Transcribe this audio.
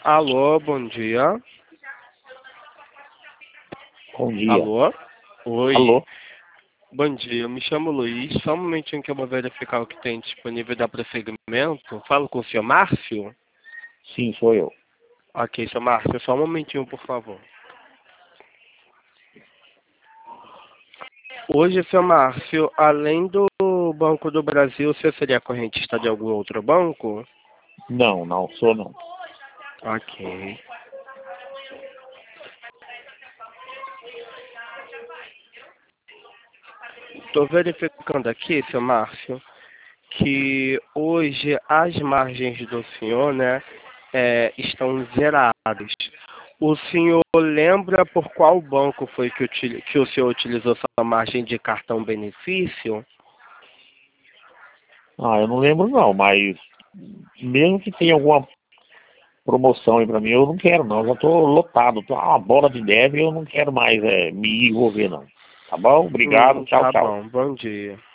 Alô, bom dia. Bom dia. Alô? Oi. Alô? Bom dia, eu me chamo Luiz. Só um momentinho que eu vou verificar o que tem disponível da prosseguimento. Falo com o senhor Márcio? Sim, sou eu. Ok, senhor Márcio, só um momentinho, por favor. Hoje, senhor Márcio, além do Banco do Brasil, você seria correntista de algum outro banco? Não, não sou não. Ok. Estou verificando aqui, seu Márcio, que hoje as margens do senhor, né, estão zeradas. O senhor lembra por qual banco foi que o senhor utilizou sua margem de cartão benefício? Ah, eu não lembro não, mas mesmo que tenha alguma promoção aí pra mim, eu não quero não. Eu já tô lotado, tô uma bola de neve e eu não quero mais me envolver não. Tá bom? Obrigado, tchau, Tá tchau. bom. Bom dia.